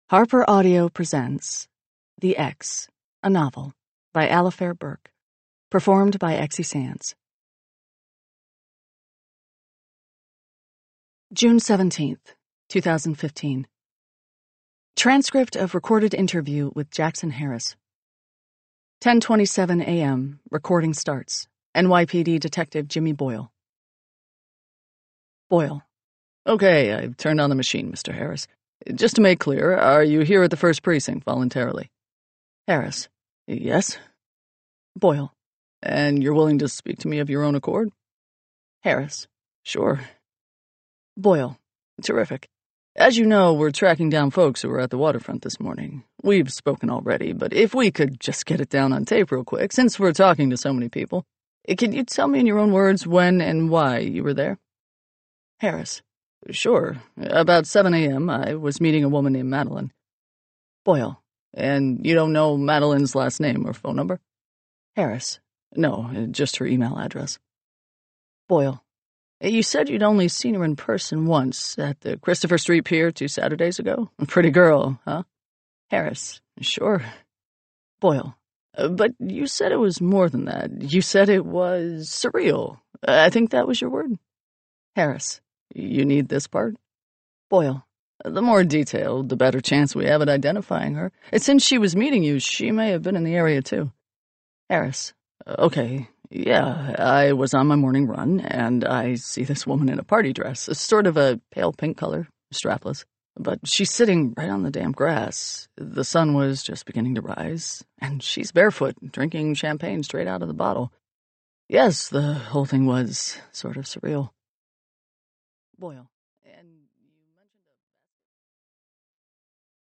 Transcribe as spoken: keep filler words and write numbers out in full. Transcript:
Harper Audio presents The X, a novel by Alifair Burke, performed by Exie Sands. June seventeenth, two thousand fifteen. Transcript of recorded interview with Jackson Harris. ten twenty-seven a m Recording starts. N Y P D Detective Jimmy Boyle. Boyle. Okay, I've turned on the machine, Mister Harris. Just to make clear, are you here at the first precinct voluntarily? Harris. Yes. Boyle. And you're willing to speak to me of your own accord? Harris. Sure. Boyle. Terrific. As you know, we're tracking down folks who were at the waterfront this morning. We've spoken already, but if we could just get it down on tape real quick, since we're talking to so many people, can you tell me in your own words when and why you were there? Harris. Sure. About seven a m, I was meeting a woman named Madeline. Boyle. And you don't know Madeline's last name or phone number? Harris. No, just her email address. Boyle. You said you'd only seen her in person once, at the Christopher Street Pier two Saturdays ago? A pretty girl, huh? Harris. Sure. Boyle. Uh, but you said it was more than that. You said it was surreal. I think that was your word. Harris. You need this part? Boyle. The more detailed, the better chance we have at identifying her. And since she was meeting you, she may have been in the area too. Harris. Okay, yeah, I was on my morning run, and I see this woman in a party dress, sort of a pale pink color, strapless. But she's sitting right on the damp grass. The sun was just beginning to rise, and she's barefoot, drinking champagne straight out of the bottle. Yes, the whole thing was sort of surreal. Boyle.